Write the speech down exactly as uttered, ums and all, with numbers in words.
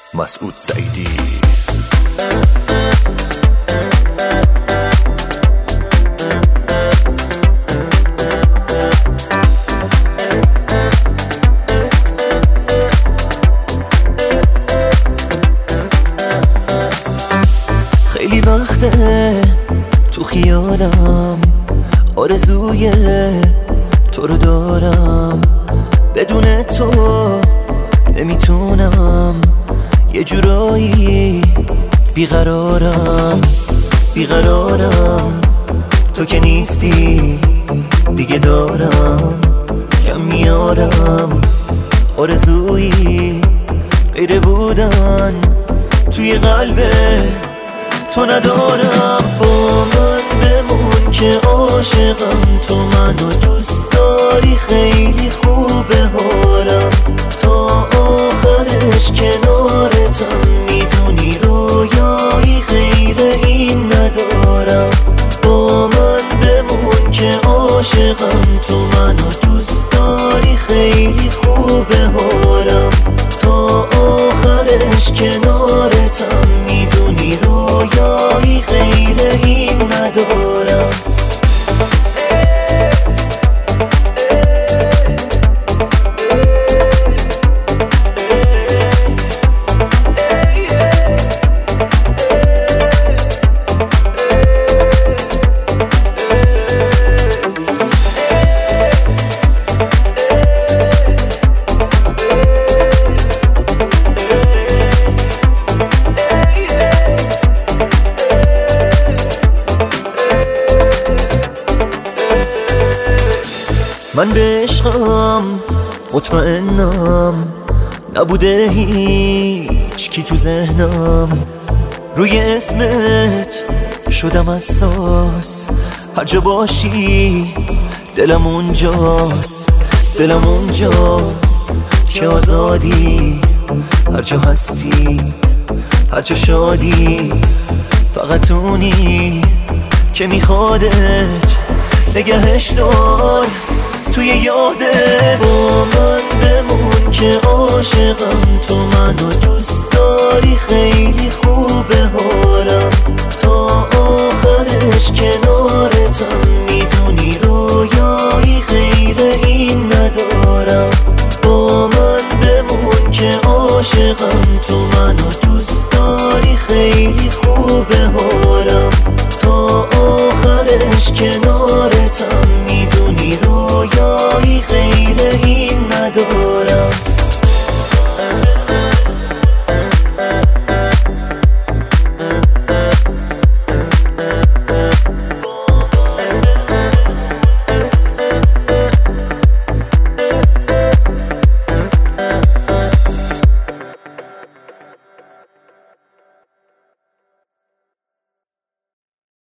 مسعود سعیدی. خیلی وقته تو خیالم آرزوی تو رو دارم، بدون تو نمیتونم، یه جورایی بیقرارم بیقرارم تو که نیستی دیگه دارم کم میارم، آرزویی غیر بودن توی قلب تو ندارم. با من بمون که عاشقم، تو منو دوست داری، خیلی خوبه حالم، تا آخرش کنارتم، میدونی رویایی غیر این ندارم. با من بمون که عاشقم، تو منو دوست داری، خیلی خوبه حالم، تا آخرش کنارتم، میدونی رویایی غیر این ندارم. من به عشقم مطمئنم، نبوده هیچ کی تو ذهنم، روی اسمت شدم حساس، هر جا باشی دلم اونجاست، دلم اونجاست که آزادی، هر جا هستی هر جا شادی، فقط اونی که میخوادت نگهش دار توی یاده. با من بمون که عاشقم، تو منو دوست داری، خیلی خوبه حالم، تا آخرش کنارتم، میدونی رویایی غیر این ندارم. با من بمون که عاشقم، تو